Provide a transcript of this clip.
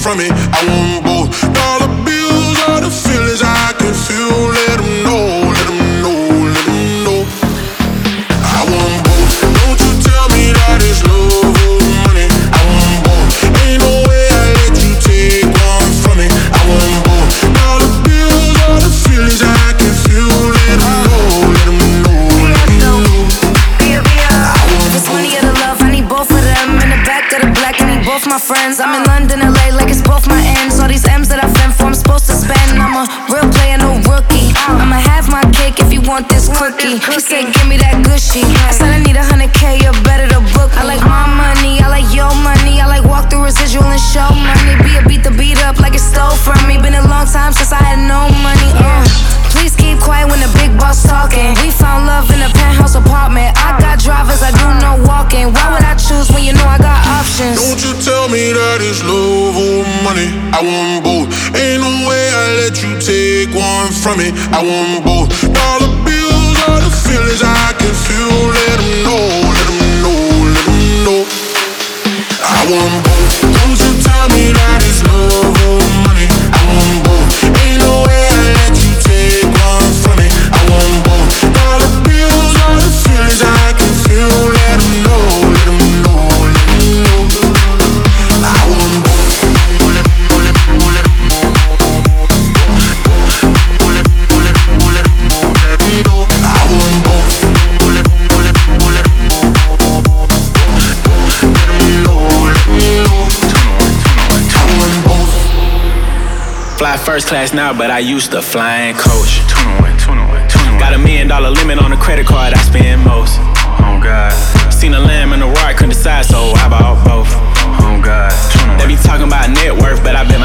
from it. I want both. Dollar bills are the feelings I can feel. Let them know, let them know, let them know. I want both. Don't you tell me that it's love or money. I want both. Ain't no way I let you take one from me. I want both. Dollar bills are the feelings I can feel. Let them know, let them know, let them know. This money or the love, I need both of them. In the back of the black, I need both my friends. I'm in London, LA, like it's both my ends. All these M's that I fend for, I'm supposed to spend. I'm a real player, no rookie. I'ma have my cake if you want this cookie. He said, give me that gushy. I said I need 100K, you're better to book. I like my money, I like your money. I like walk through residual and show money. Be a beat the beat up like it stole from me. Been a long time since I had no money. Please keep quiet when the big boss talking. We found love in a penthouse apartment. I got drivers, I do no walking. Why would I choose when you know I got options? Don't you tell me that it's love or money. I want both. Ain't no way I let you take one from me. I want both. Dollar bills are the feelings I can feel. Let them know, let them know, let them know. I want both. Don't you tell me that it's love or money. I want both. Ain't no way I let you take one from me. I want both. Dollar bills are the feelings I can feel. Let them know, let them know, let them know. I want both. Fly first class now, but I used to fly in coach. Got $1 million limit on the credit card, I spend most. Oh God. Seen a lamb and a rock, couldn't decide, so I bought both. Oh God. They be talking about net worth, but I bet